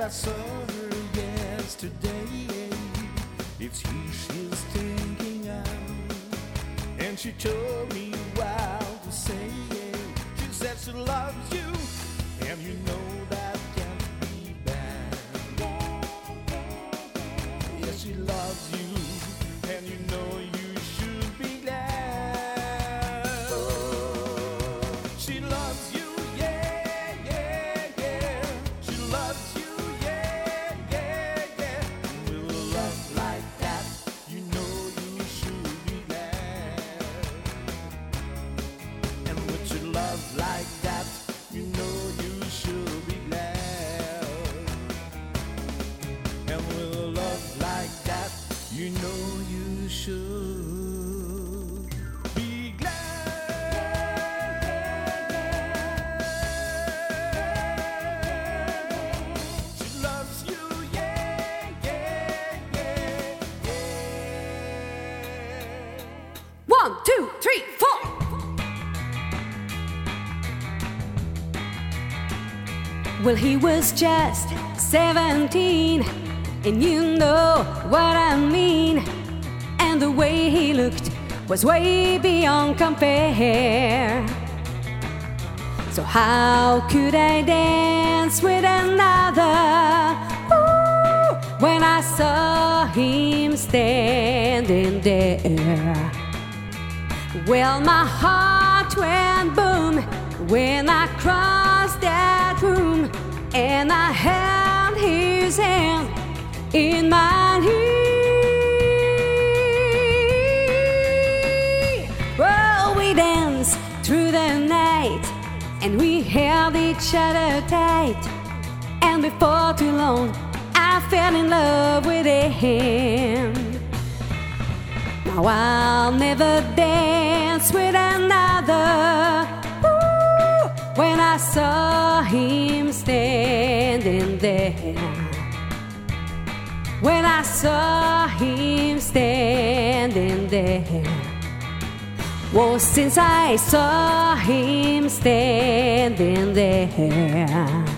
I saw her yesterday. It's you she's thinking of, and she told me while to say. She said she loves you, and you know that can't be bad. Yes, she loves you, and you know you should be glad. She loves you, yeah, yeah, yeah. She loves you, yeah, yeah, yeah. With a love like that, you know you should be glad. And with your love like that, you know you should be glad. And with a love like that, you know you should be glad. She loves you, yeah, yeah, yeah, yeah. 1, 2, 3, 4. Well, he was just 17, and you know what I mean. And the way he looked was way beyond compare. So how could I dance with another? Ooh, when I saw him standing there. Well, my heart went boom when I crossed that room, and I held his hand in mine. Well, we danced through the night, and we held each other tight, and before too long I fell in love with him. Now I'll never dance with another. Ooh, when I saw him standing there. When I saw him standing there. Well, since I saw him standing there,